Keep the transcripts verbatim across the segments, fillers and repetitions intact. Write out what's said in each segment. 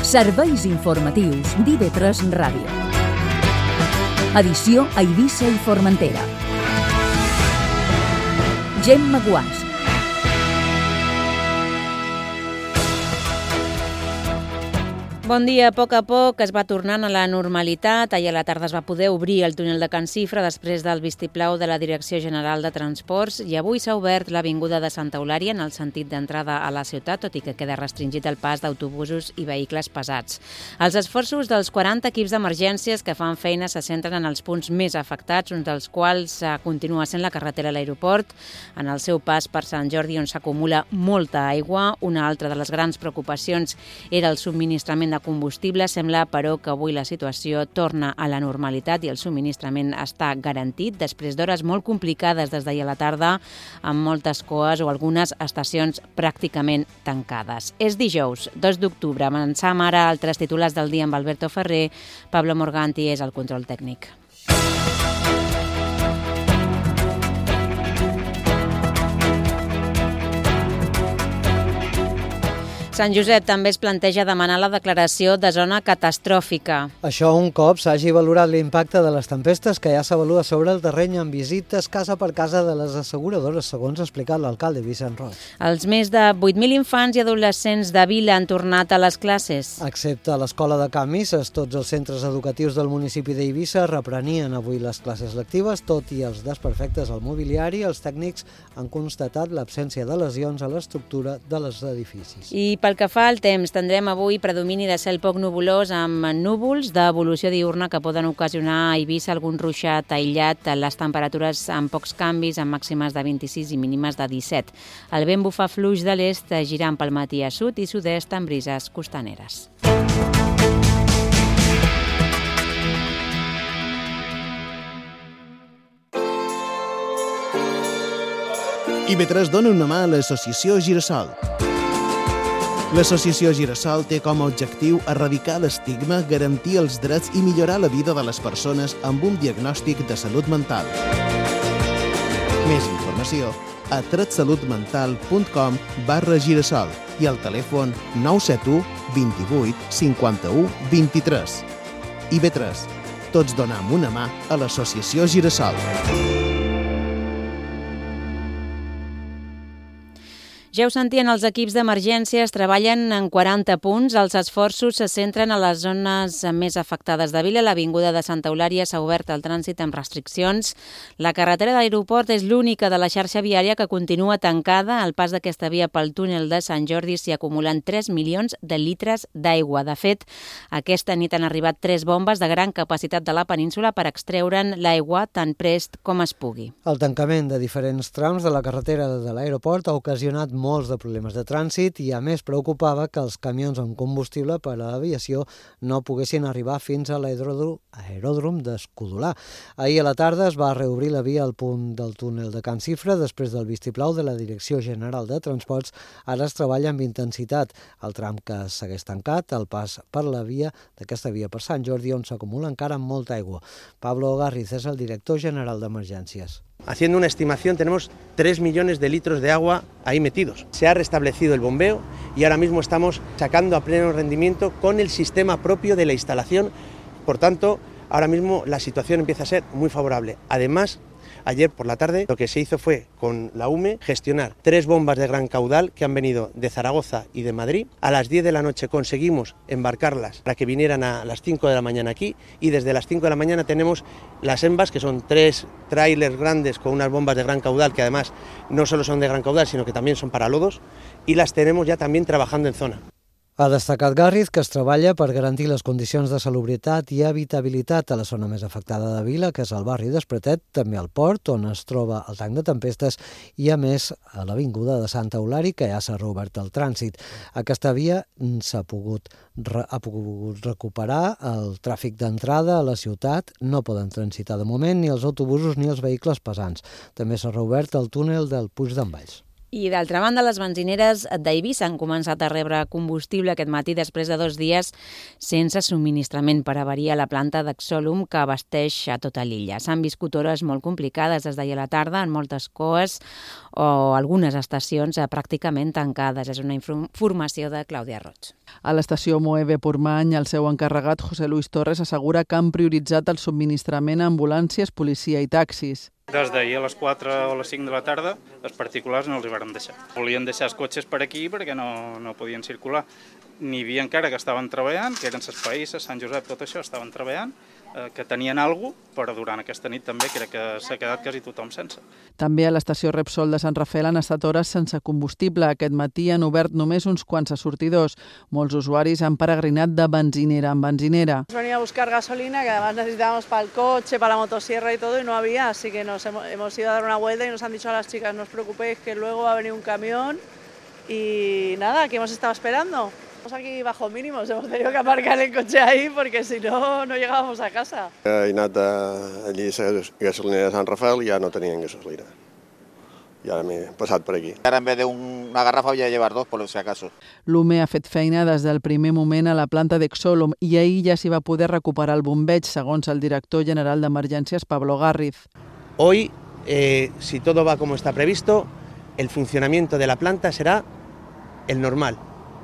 Serveis informatius d'I V tres Ràdio. Edició a Eivissa i Formentera. Gemma Guàs. Bon dia. A poc a poc es va tornant a la normalitat. Ahir a la tarda es va poder obrir el túnel de Can Cifra després del vistiplau de la Direcció General de Transports i avui s'ha obert l'avinguda de Santa Eulària en el sentit d'entrada a la ciutat, tot i que queda restringit el pas d'autobusos i vehicles pesats. Els esforços dels quaranta equips d'emergències que fan feina se centren en els punts més afectats, un dels quals continua sent la carretera a l'aeroport, en el seu pas per Sant Jordi, on s'acumula molta aigua. Una altra de les grans preocupacions era el subministrament de combustible. Sembla, però, que avui la situació torna a la normalitat i el subministrament està garantit després d'hores molt complicades des d'ahir a la tarda, amb moltes coes o algunes estacions pràcticament tancades. És dijous, dos d'octubre. Avançam ara altres titulars del dia amb Alberto Ferrer. Pablo Morganti és el control tècnic. Sant Josep també es planteja demanar la declaració de zona catastròfica. Això un cop s'hagi valorat l'impacte de les tempestes que ja s'avalua sobre el terreny amb visites casa per casa de les asseguradores, segons ha explicat l'alcalde Vicent Roig. Els més de vuit mil infants i adolescents de Vila han tornat a les classes. Excepte a l'escola de Can Misses, tots els centres educatius del municipi d'Eivissa reprenien avui les classes lectives, tot i els desperfectes al mobiliari. Els tècnics han constatat l'absència de lesions a l'estructura de les edificis. I pel que fa al temps, tindrem avui predomini de cel poc nuvolós amb núvols d'evolució diurna que poden ocasionar a Eivissa algun ruixat aïllat. Les temperatures amb pocs canvis, amb màximes de vint-i-sis i mínimes de disset. El vent bufa fluix de l'est, girant pel matí a sud i sud-est amb brises costaneres. I V tres dona una mà a l'associació Girassol. L'associació Girassol té com a objectiu erradicar l'estigma, garantir els drets i millorar la vida de les persones amb un diagnòstic de salut mental. Més informació a tretsalutmental.com barra Girassol i al telèfon nou set u, vint-i-vuit, cinquanta-u, vint-i-tres. I V tres. Tots donem una mà a l'associació Girassol. Ja ho sentien, els equips d'emergències treballen en quaranta punts. Els esforços se centren a les zones més afectades de Vila. L'avinguda de Santa Eulària s'ha obert al trànsit amb restriccions. La carretera de l'aeroport és l'única de la xarxa viària que continua tancada. Al pas d'aquesta via pel túnel de Sant Jordi s'hi acumulen tres milions de litres d'aigua. De fet, aquesta nit han arribat tres bombes de gran capacitat de la península per extreure'n l'aigua tan prest com es pugui. El tancament de diferents trams de la carretera de l'aeroport ha ocasionat molts de problemes de trànsit i, a més, preocupava que els camions amb combustible per a l'aviació no poguessin arribar fins a l'aeròdrom d'Escudolà. Ahir a la tarda es va reobrir la via al punt del túnel de Can Cifra després del vistiplau de la Direcció General de Transports. Ara es treballa amb intensitat el tram que segueix tancat, el pas per la via d'aquesta via per Sant Jordi, on s'acumula encara molta aigua. Pablo Garriz és el director general d'Emergències. Haciendo una estimación, tenemos tres millones de litros de agua ahí metidos. Se ha restablecido el bombeo y ahora mismo estamos sacando a pleno rendimiento con el sistema propio de la instalación. Por tanto, ahora mismo la situación empieza a ser muy favorable. Además, ayer por la tarde lo que se hizo fue, con la U M E, gestionar tres bombas de gran caudal que han venido de Zaragoza y de Madrid. A las diez de la noche conseguimos embarcarlas para que vinieran a las cinco de la mañana aquí y desde las cinco de la mañana tenemos las EMBAs, que son tres trailers grandes con unas bombas de gran caudal que además no solo son de gran caudal sino que también son para lodos, y las tenemos ya también trabajando en zona. Ha destacat Garriz que es treballa per garantir les condicions de salubritat i habitabilitat a la zona més afectada de Vila, que és el barri d'Espretet, també al port, on es troba el tanc de tempestes, i a més a l'avinguda de Santa Eulària, que ja s'ha reobert el trànsit. Aquesta via s'ha pogut, ha pogut recuperar el tràfic d'entrada a la ciutat. No poden transitar de moment ni els autobusos ni els vehicles pesants. També s'ha reobert el túnel del Puig d'en Valls. I d'altra banda, les benzineres d'Eivissa han començat a rebre combustible aquest matí després de dos dies sense subministrament per avaria a la planta d'Exolum que abasteix a tota l'illa. S'han viscut hores molt complicades des d'ahir a la tarda en moltes coes o algunes estacions pràcticament tancades. És una informació de Clàudia Roig. A l'estació Moeve Portmany, el seu encarregat, José Luis Torres, assegura que han prioritzat el subministrament a ambulàncies, policia i taxis. Des d'ahir a les quatre o les cinc de la tarda, els particulars no els hi vàrem deixar. Volien deixar els cotxes per aquí perquè no, no podien circular. N'hi havia encara que estaven treballant, que eren ses païsses, Sant Josep, tot això, estaven treballant, eh, que tenien alguna cosa, però durant aquesta nit també crec que s'ha quedat quasi tothom sense. També a l'estació Repsol de Sant Rafael han estat hores sense combustible. Aquest matí han obert només uns quants sortidors. Molts usuaris han peregrinat de benzinera en benzinera. Venía a buscar gasolina, que además necesitábamos para el coche, para la motosierra y todo, y no había, así que nos hemos, hemos ido a dar una vuelta y nos han dicho a las chicas, no os preocupéis, que luego va a venir un camión, y nada, aquí hemos estado esperando. Estamos aquí bajo mínimos, hemos tenido que aparcar el coche ahí porque si no, no llegábamos a casa. He anat allí a la gasolinera de Sant Rafael i ja no tenien gasolina. I ara m'he passat per aquí. Ara en vez de una garrafa voy a llevar dos, por si acaso. L'U M E ha fet feina des del primer moment a la planta d'Exolum i ahir ja s'hi va poder recuperar el bombeig, segons el director general d'Emergències, Pablo Garriz. Hoy, eh, si todo va como está previsto, el funcionamiento de la planta será el normal.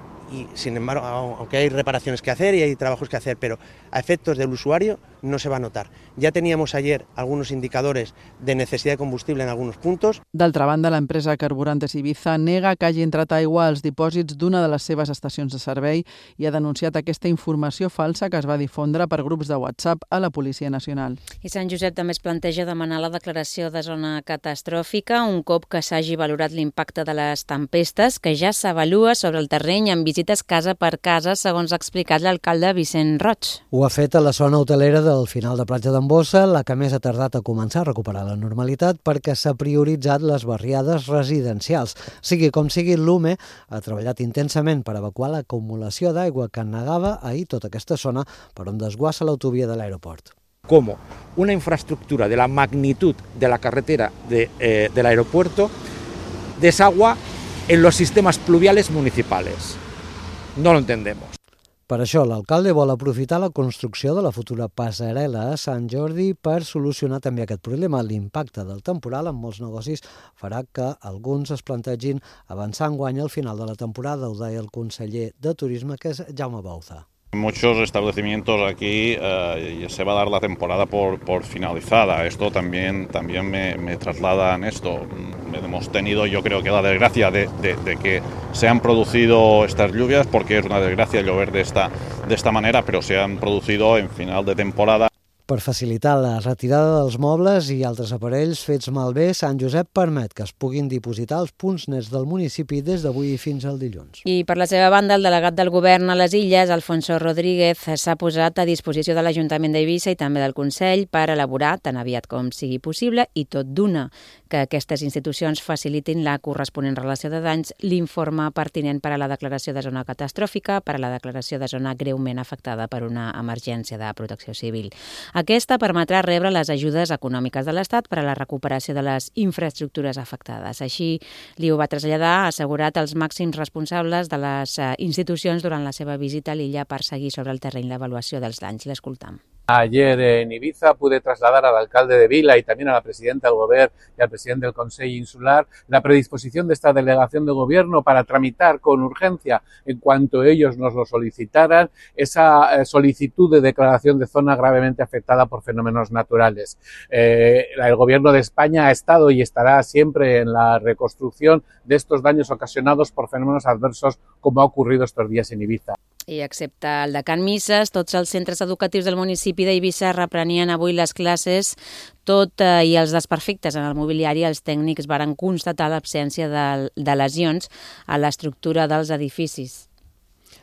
Y sin embargo, aunque hay reparaciones que hacer y hay trabajos que hacer, pero a efectos del usuario no se va a notar. Ya teníamos ayer algunos indicadores de necesidad de combustible en algunos puntos. D'altra banda, l'empresa Carburantes Ibiza nega que hagi entrat aigua als dipòsits d'una de les seves estacions de servei i ha denunciat aquesta informació falsa que es va difondre per grups de WhatsApp a la Policia Nacional. I Sant Josep també es planteja demanar la declaració de zona catastròfica un cop que s'hagi valorat l'impacte de les tempestes, que ja s'avalua sobre el terreny en visites casa per casa, segons ha explicat l'alcalde Vicent Roig. Ho ha fet a la zona hotelera del final de Platja d'en Bossa, la que més ha tardat a començar a recuperar la normalitat perquè s'ha prioritzat les barriades residencials. Sigui com sigui, l'U M E ha treballat intensament per evacuar l'acumulació d'aigua que negava ahir tota aquesta zona per on desguassa l'autovia de l'aeroport. Como una infraestructura de la magnitud de la carretera de, eh, del aeropuerto desagua en los sistemas pluviales municipales. No lo entendemos. Per això, l'alcalde vol aprofitar la construcció de la futura passarel·la a Sant Jordi per solucionar també aquest problema. L'impacte del temporal en molts negocis farà que alguns es plantegin avançar enguany al final de la temporada, ho deia el conseller de Turisme, que és Jaume Bauza. Muchos establecimientos aquí eh, se va a dar la temporada por, por finalizada. Esto también, también me, me traslada en esto. Hemos tenido, yo creo que la desgracia de, de, de que se han producido estas lluvias, porque es una desgracia llover de esta, de esta manera, pero se han producido en final de temporada. Per facilitar la retirada dels mobles i altres aparells fets malbé, Sant Josep permet que es puguin dipositar als punts nets del municipi des d'avui fins al dilluns. I per la seva banda, el delegat del govern a les Illes, Alfonso Rodríguez, s'ha posat a disposició de l'Ajuntament d'Eivissa i també del Consell per elaborar, tan aviat com sigui possible, i tot d'una, que aquestes institucions facilitin la corresponent relació de danys, l'informe pertinent per a la declaració de zona catastròfica, per a la declaració de zona greument afectada per una emergència de protecció civil. Aquesta permetrà rebre les ajudes econòmiques de l'Estat per a la recuperació de les infraestructures afectades. Així li ho va traslladar, assegurat als màxims responsables de les institucions durant la seva visita a l'illa per seguir sobre el terreny l'avaluació dels danys. L'escoltam. Ayer en Ibiza pude trasladar al alcalde de Vila y también a la presidenta del Gobierno y al presidente del Consejo Insular la predisposición de esta delegación de gobierno para tramitar con urgencia, en cuanto ellos nos lo solicitaran, esa solicitud de declaración de zona gravemente afectada por fenómenos naturales. Eh, el Gobierno de España ha estado y estará siempre en la reconstrucción de estos daños ocasionados por fenómenos adversos como ha ocurrido estos días en Ibiza. I excepte el de Can Misses, tots els centres educatius del municipi d'Eivissa reprenien avui les classes, tot eh, i els desperfectes en el mobiliari. Els tècnics varen constatar l'absència de, de lesions a l'estructura dels edificis.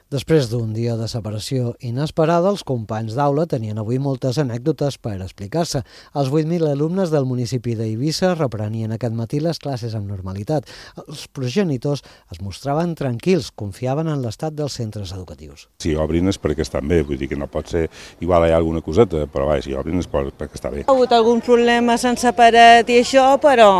Després d'un dia de separació inesperada, els companys d'aula tenien avui moltes anècdotes per explicar-se. Els vuit mil alumnes del municipi d'Eivissa reprenien aquest matí les classes amb normalitat. Els progenitors es mostraven tranquils, confiaven en l'estat dels centres educatius. Si obrin és perquè estan bé, vull dir que no pot ser... Igual hi ha alguna coseta, però vaja, si obrin és perquè està bé. Ha hagut algun problema, s'han separat i això, però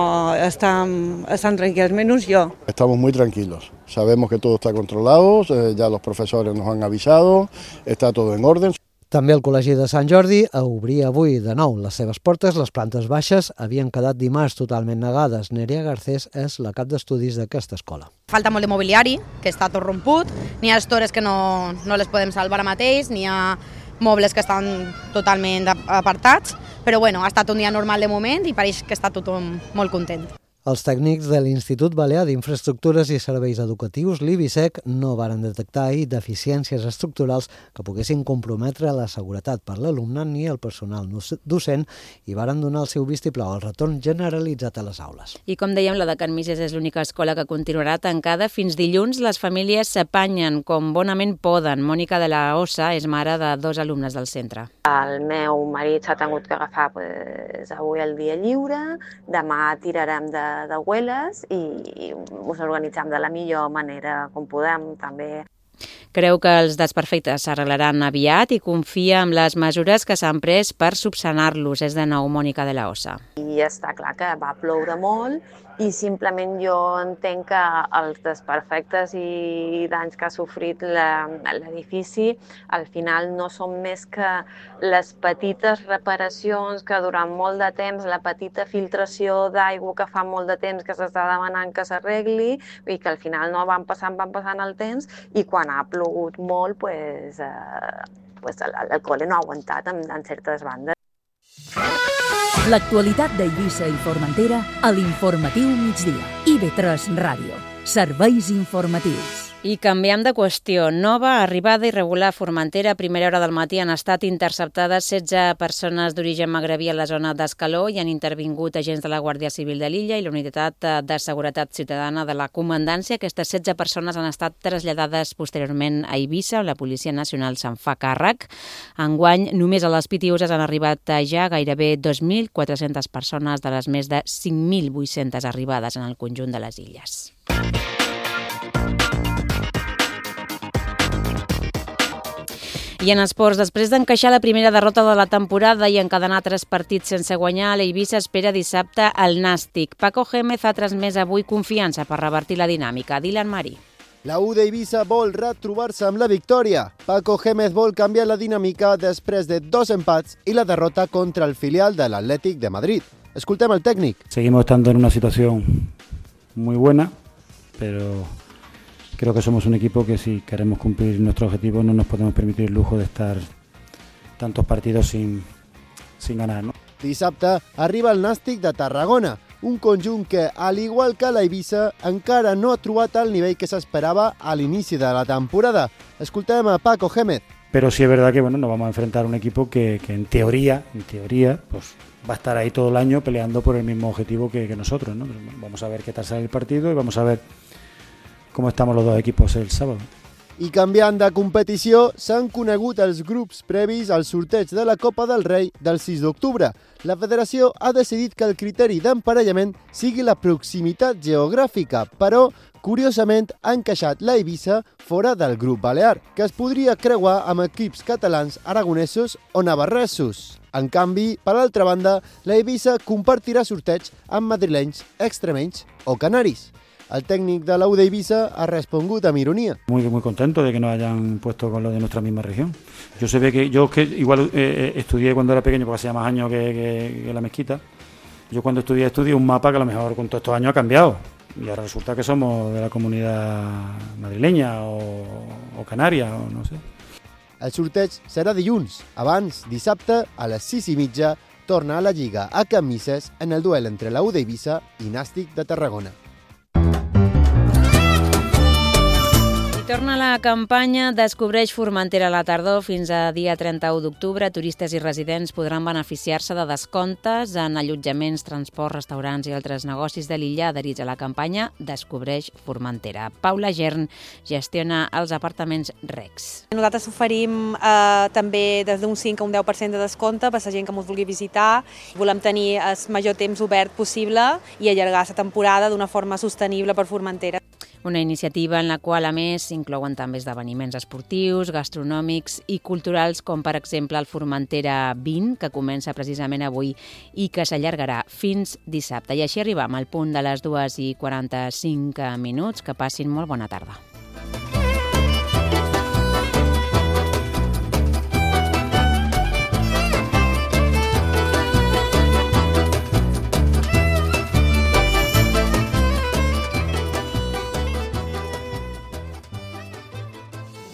estan, estan tranquils, menys jo. Estamos muy tranquilos. Sabemos que todo está controlado, eh, ya los profesores nos han avisado, está todo en orden. També el Col·legi de Sant Jordi obria avui de nou les seves portes. Les plantes baixes havien quedat dimarts totalment negades. Nerea Garcés és la cap d'estudis d'aquesta escola. Falta molt de mobiliari, que està tot romput, n'hi ha estores que no, no les podem salvar ara mateix, n'hi ha mobles que estan totalment apartats, però bueno, ha estat un dia normal de moment i pareix que està tothom molt content. Els tècnics de l'Institut Balear d'Infraestructures i Serveis Educatius, l'IBISEC, no varen detectar ahir deficiències estructurals que poguessin comprometre la seguretat per l'alumne ni el personal docent i varen donar el seu vistiplau al retorn generalitzat a les aules. I com dèiem, la de Can Misses és l'única escola que continuarà tancada. Fins dilluns les famílies s'apanyen com bonament poden. Mònica de la Ossa és mare de dos alumnes del centre. El meu marit s'ha tingut que agafar pues, avui el dia lliure, demà tirarem de d'abueles i us organitzem de la millor manera com podem també. Creu que els desperfectes s'arreglaran aviat i confia en les mesures que s'han pres per subsanar-los. És de nou Mònica de la Ossa. I està clar que va ploure molt i simplement jo entenc que els desperfectes i danys que ha sofrit l'edifici al final no són més que les petites reparacions que durant molt de temps, la petita filtració d'aigua que fa molt de temps que s'està demanant que s'arregli i que al final no van passant, van passant el temps i quan ha plogut molt pues, eh, pues el, el col·le no ha aguantat en, en certes bandes. L'actualitat d'Eivissa i Formentera a l'Informatiu Migdia. I ve tres Ràdio. Serveis informatius. I canviem de qüestió. Nova arribada irregular a Formentera. A primera hora del matí han estat interceptades setze persones d'origen magrebí a la zona d'Escaló i han intervingut agents de la Guàrdia Civil de l'illa i la Unitat de Seguretat Ciutadana de la Comandància. Aquestes setze persones han estat traslladades posteriorment a Eivissa, on la Policia Nacional se'n fa càrrec. Enguany, només a les Pitiüses han arribat ja gairebé dos mil quatre-centes persones de les més de cinc mil vuit-centes arribades en el conjunt de les illes. I en esports, després d'encaixar la primera derrota de la temporada i encadenar tres partits sense guanyar, l'Eivissa espera dissabte el Nàstic. Paco Gémez ha transmès avui confiança per revertir la dinàmica. Dylan Marí. La U d'Eivissa vol retrobar-se amb la victòria. Paco Gémez vol canviar la dinàmica després de dos empats i la derrota contra el filial de l'Atlètic de Madrid. Escoltem el tècnic. Seguimos estando en una situación muy buena, pero creo que somos un equipo que si queremos cumplir nuestro objetivo no nos podemos permitir el lujo de estar tantos partidos sin, sin ganar, ¿no? Dissabte arriba el Nàstic de Tarragona, un conjunt que, al igual que l'Eivissa, encara no ha trobat el nivell que s'esperava a l'inici de la temporada. Escoltem a Paco Gémez. Pero sí es verdad que bueno, nos vamos a enfrentar a un equipo que, que en teoría, en teoría, pues va a estar ahí todo el año peleando por el mismo objetivo que, que nosotros, ¿no? Pero, bueno, vamos a ver qué tal sale el partido y vamos a ver com estamos los dos equipos el sábado. I canviant de competició, s'han conegut els grups previs al sorteig de la Copa del Rei del sis d'octubre. La federació ha decidit que el criteri d'emparellament sigui la proximitat geogràfica, però, curiosament, ha encaixat la Eivissa fora del grup balear, que es podria creuar amb equips catalans, aragonesos o navarresos. En canvi, per altra banda, la Eivissa compartirà sorteig amb madrilenys, extremenys o canaris. El técnico de la U de Eivissa ha respondido con ironía. Muy, muy contento de que nos hayan puesto con lo de nuestra misma región. Yo se ve que yo que igual eh, estudié cuando era pequeño, porque hacía más años que, que, que la mezquita. Yo cuando estudié estudié un mapa que a lo mejor con todos estos años ha cambiado. Y ahora resulta que somos de la comunidad madrileña o, o canaria, o no sé. El sorteig serà dilluns. Abans, dissabte, a les sis i mitja, torna a la Lliga a Can Misses en el duel entre la U d'Eivissa i Nàstic de Tarragona. Torna la campanya Descobreix Formentera a la tardor. Fins a dia trenta-u d'octubre, turistes i residents podran beneficiar-se de descomptes en allotjaments, transports, restaurants i altres negocis de l'illa adherits a la campanya Descobreix Formentera. Paula Gern gestiona els apartaments Rex. Nosaltres oferim eh, també des d'un cinc a un deu per cent de descompte per la gent que ens vulgui visitar. Volem tenir el major temps obert possible i allargar la temporada d'una forma sostenible per Formentera. Una iniciativa en la qual, a més, s'inclouen també esdeveniments esportius, gastronòmics i culturals, com per exemple el Formentera vint, que comença precisament avui i que s'allargarà fins dissabte. I així arribam al punt de les dues i quaranta-cinc minuts. Que passin molt bona tarda.